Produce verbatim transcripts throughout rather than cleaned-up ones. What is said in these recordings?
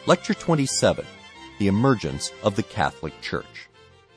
Lecture twenty-seven, The Emergence of the Catholic Church.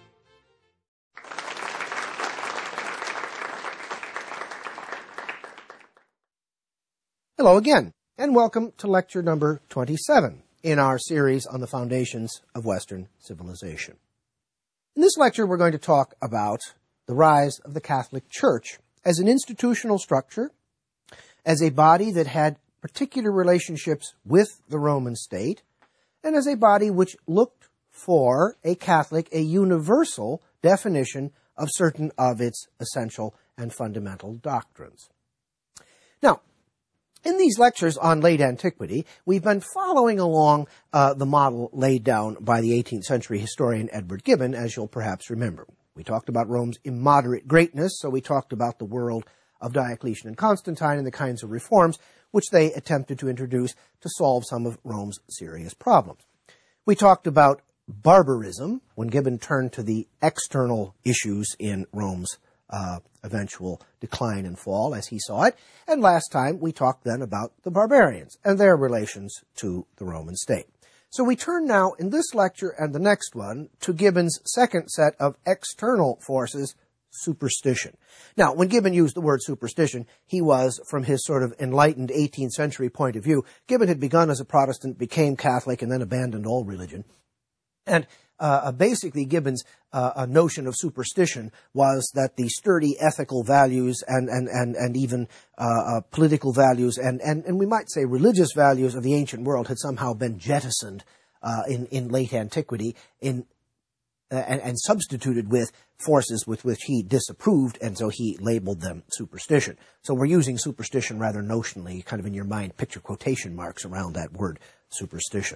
Hello again, and welcome to lecture number twenty-seven in our series on the foundations of Western civilization. In this lecture, we're going to talk about the rise of the Catholic Church as an institutional structure, as a body that had particular relationships with the Roman state, and as a body which looked for a Catholic, a universal definition of certain of its essential and fundamental doctrines. Now, in these lectures on late antiquity, we've been following along uh, the model laid down by the eighteenth century historian Edward Gibbon, as you'll perhaps remember. We talked about Rome's immoderate greatness, so we talked about the world of Diocletian and Constantine and the kinds of reforms which they attempted to introduce to solve some of Rome's serious problems. We talked about barbarism, when Gibbon turned to the external issues in Rome's uh, eventual decline and fall, as he saw it. And last time, we talked then about the barbarians and their relations to the Roman state. So we turn now, in this lecture and the next one, to Gibbon's second set of external forces, superstition. Now, when Gibbon used the word superstition, he was, from his sort of enlightened eighteenth century point of view, Gibbon had begun as a Protestant, became Catholic, and then abandoned all religion. And uh, basically, Gibbon's uh, a notion of superstition was that the sturdy ethical values and and and, and even uh, uh, political values and, and, and we might say religious values of the ancient world had somehow been jettisoned uh, in, in late antiquity in uh, and, and substituted with forces with which he disapproved, and so he labeled them superstition. So we're using superstition rather notionally, kind of in your mind, picture quotation marks around that word superstition.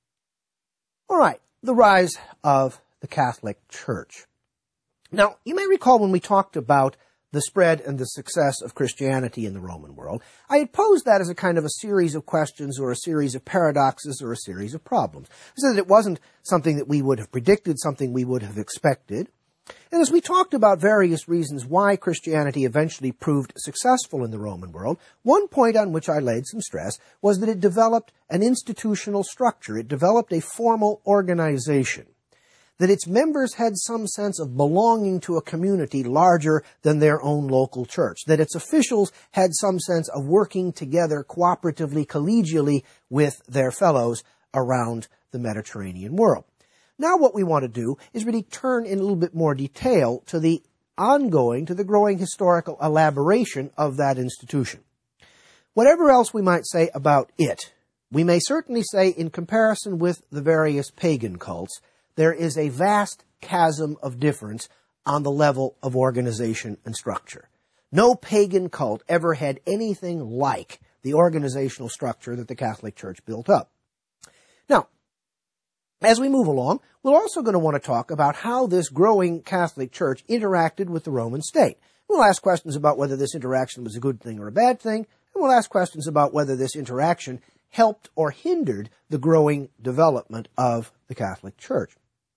All right, the rise of the Catholic Church. Now, you may recall when we talked about the spread and the success of Christianity in the Roman world, I had posed that as a kind of a series of questions or a series of paradoxes or a series of problems. I said that it wasn't something that we would have predicted, something we would have expected. And as we talked about various reasons why Christianity eventually proved successful in the Roman world, one point on which I laid some stress was that it developed an institutional structure. It developed a formal organization, that its members had some sense of belonging to a community larger than their own local church, that its officials had some sense of working together cooperatively, collegially with their fellows around the Mediterranean world. Now what we want to do is really turn in a little bit more detail to the ongoing, to the growing historical elaboration of that institution. Whatever else we might say about it, we may certainly say in comparison with the various pagan cults, there is a vast chasm of difference on the level of organization and structure. No pagan cult ever had anything like the organizational structure that the Catholic Church built up. Now, as we move along, we're also going to want to talk about how this growing Catholic Church interacted with the Roman state. We'll ask questions about whether this interaction was a good thing or a bad thing, and we'll ask questions about whether this interaction helped or hindered the growing development of the Catholic Church.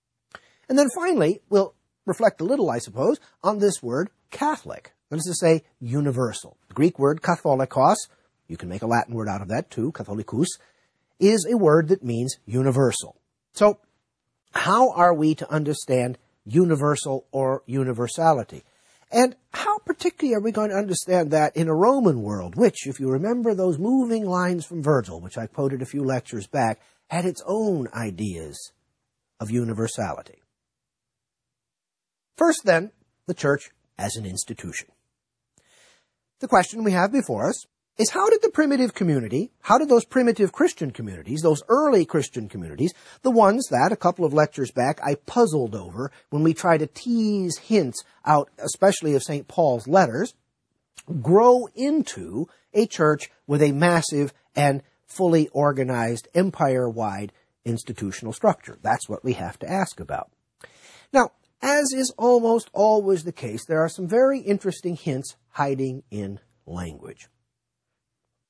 And then finally, we'll reflect a little, I suppose, on this word Catholic. That is to say, universal. The Greek word katholikos, you can make a Latin word out of that too, katholicus, is a word that means universal. So, how are we to understand universal or universality? And how particularly are we going to understand that in a Roman world, which, if you remember those moving lines from Virgil, which I quoted a few lectures back, had its own ideas of universality? First, then, the Church as an institution. The question we have before us is, how did the primitive community, how did those primitive Christian communities, those early Christian communities, the ones that, a couple of lectures back, I puzzled over when we tried to tease hints out, especially of Saint Paul's letters, grow into a church with a massive and fully organized, empire-wide institutional structure? That's what we have to ask about. Now, as is almost always the case, there are some very interesting hints hiding in language.